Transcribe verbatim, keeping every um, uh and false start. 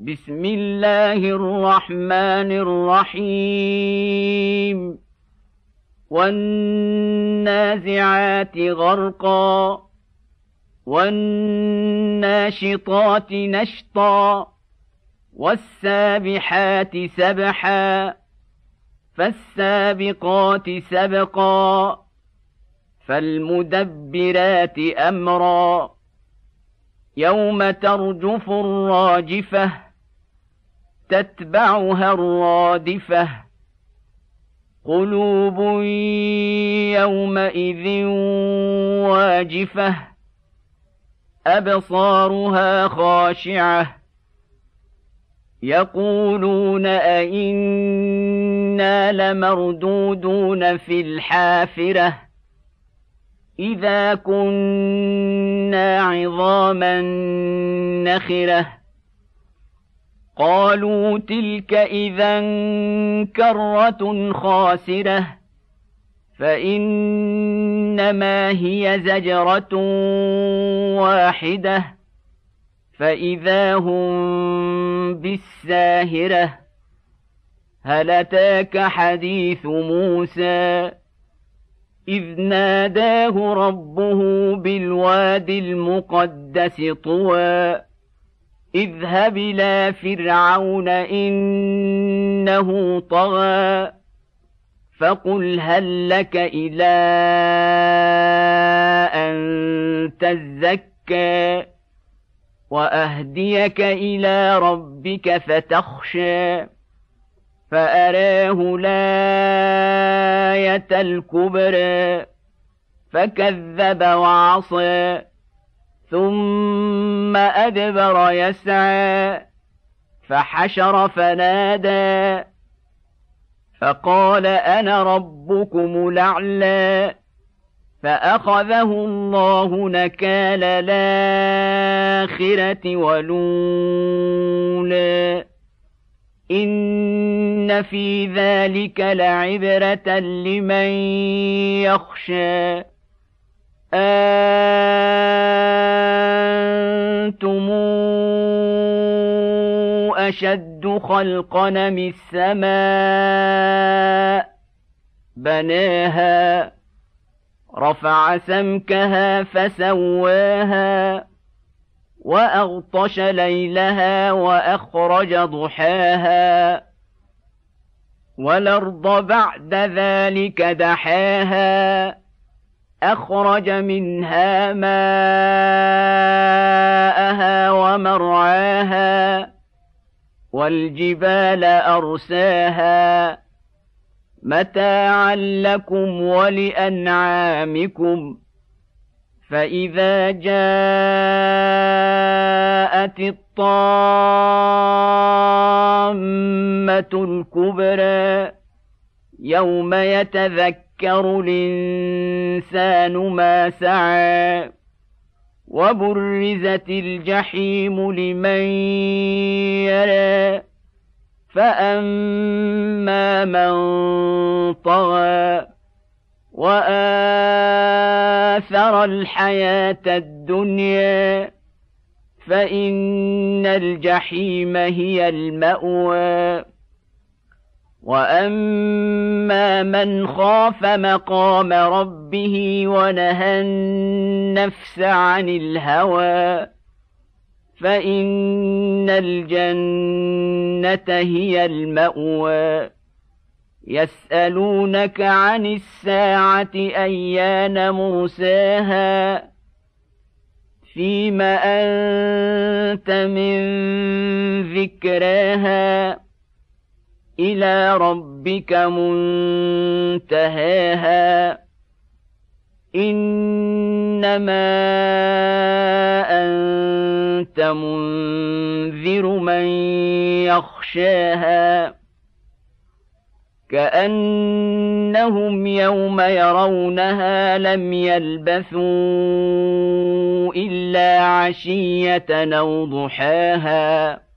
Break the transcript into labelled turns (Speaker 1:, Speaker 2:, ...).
Speaker 1: بسم الله الرحمن الرحيم والنازعات غرقا والناشطات نشطا والسابحات سبحا فالسابقات سبقا فالمدبرات أمرا يوم ترجف الراجفة تتبعها الرادفة قلوب يومئذ واجفة أبصارها خاشعة يقولون أئنا لمردودون في الحافرة إذا كنا عظاما نخرة قالوا تلك إذا كرة خاسرة فإنما هي زجرة واحدة فإذا هم بالساهرة هل أتاك حديث موسى إذ ناداه ربه بالواد المقدس طوى اذهب إلى فرعون إنه طغى فقل هل لك إلى أن تزكى وأهديك إلى ربك فتخشى فأراه الآية الكبرى فكذب وعصى ثم أدبر يسعى فحشر فنادى فقال أنا ربكم الأعلى فأخذه الله نكال الآخرة والأولى إن في ذلك لعبرة لمن يخشى أنتم أشد خلقا من السماء بناها رفع سمكها فسواها وأغطش ليلها وأخرج ضحاها والأرض بعد ذلك دحاها أخرج منها ماءها ومرعاها والجبال أرساها متاعا لكم ولأنعامكم فإذا جاءت الطامة الكبرى يوم يتذكر الإنسان ما سعى وبرزت الجحيم لمن يرى فأما من طغى وآثر الحياة الدنيا فإن الجحيم هي المأوى وأما من خاف مقام ربه ونهى النفس عن الهوى فإن الجنة هي المأوى يسألونك عن الساعة أيان مرساها فيم أنت من ذكراها إلى ربك منتهاها إنما أنت منذر من يخشاها كأنهم يوم يرونها لم يلبثوا إلا عشية أو ضحاها